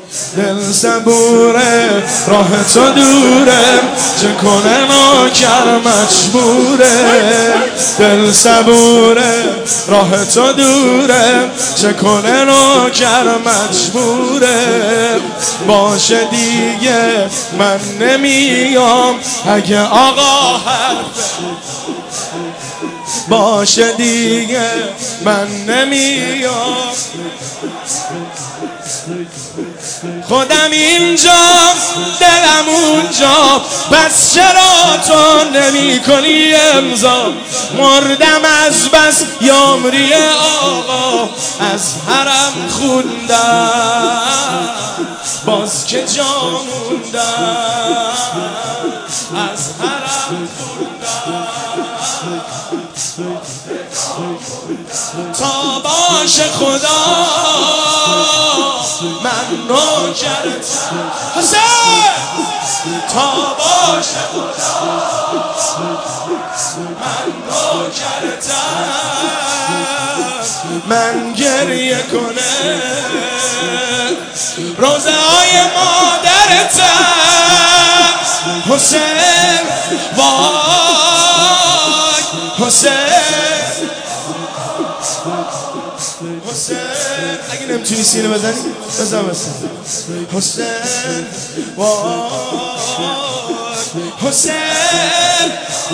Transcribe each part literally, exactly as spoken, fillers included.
دل صبوره راه تو دوره چه کنه نوکر مجبوره دل صبوره راه تو دوره چه کنه نوکر مجبوره باشه دیگه من نمیام اگه آقا حرفه باشه دیگه من نمیام خودم اینجا دلم اونجا پس چرا تو نمی کنی امضا مردم از بس یامری آقا از حرم خوندم باز که جا موندم از حرم خوندم تا باشه خدا من نوکرتم حسین تا باشه خدا من نوکرتم من گریه کنه روزه های مادرتم حسین وای حسین حسین اگه نمیتونی سینه بزنی بزن بزن حسین وای حسین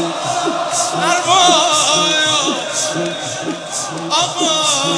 ارواح آقا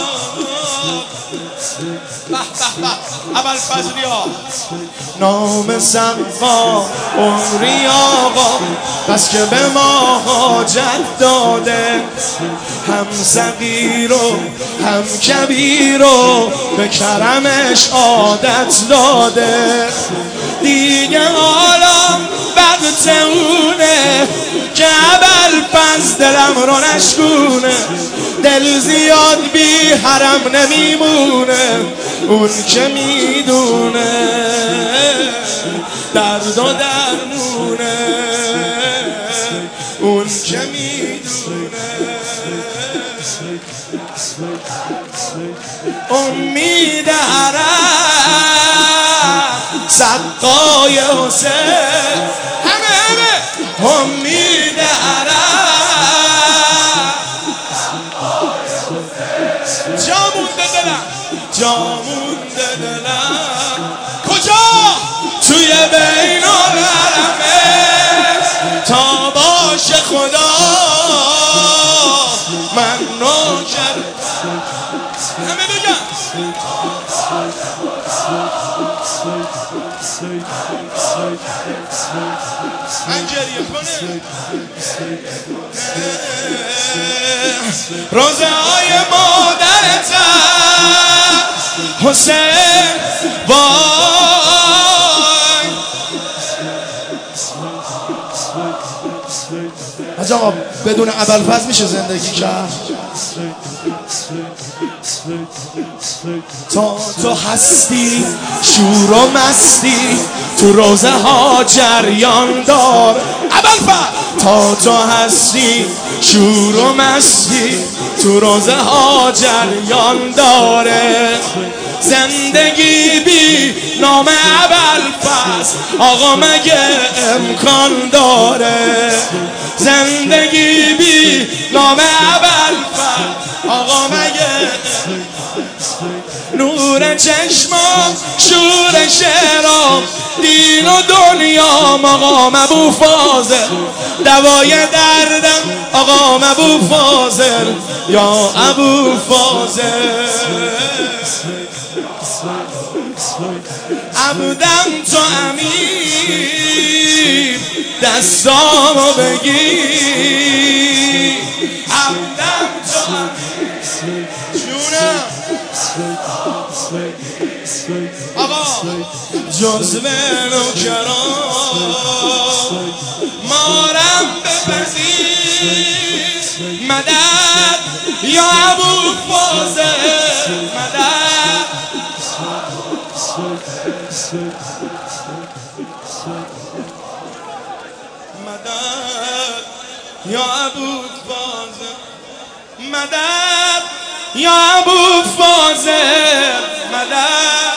به به به ابوالفضلی ها نام سقا عمری آقا بس که به ما حاجت داده هم صغیر و هم کبیر و به کرمش عادت داده دیگه حالا وقت اونه که ابوالفضل دلم رو نشکونه دل زیاد بی حرم نمیمونه اون که میدونه درد و درمونه اون که میدونه امید حرم سقای حسین همه همه امید حرم جا مونده دلم جا مونده دلم کجا توی بین الحرمه تا باشه خدا من نوکر همه بگم من گریه کنه روزه های مادرتم حسین وای حاج آقا بدون ابوالفضل میشه زندگی کرد تا تو هستی شور و مستی تو روزه ها جریان دار ابوالفضل تا تو هستی شور و مستی تو روزه ها جریان داره زندگی بی نام ابوالفضل آقا مگه امکان داره زندگی بی نام ابوالفضل آقا مگه نور چشمام شور شعرام دین و دنیا مقام ابو فاضل دوای دردم آقا ابو فاضل یا ابو فاضل عبدم تو امیر دستامو بگیر عبدم تو امیر جونم آقا جزو نوکران مارم بپذیر مدد یا ابو فاضل مدد مدد یا ابو فاضل مدد یا ابو فاضل مدد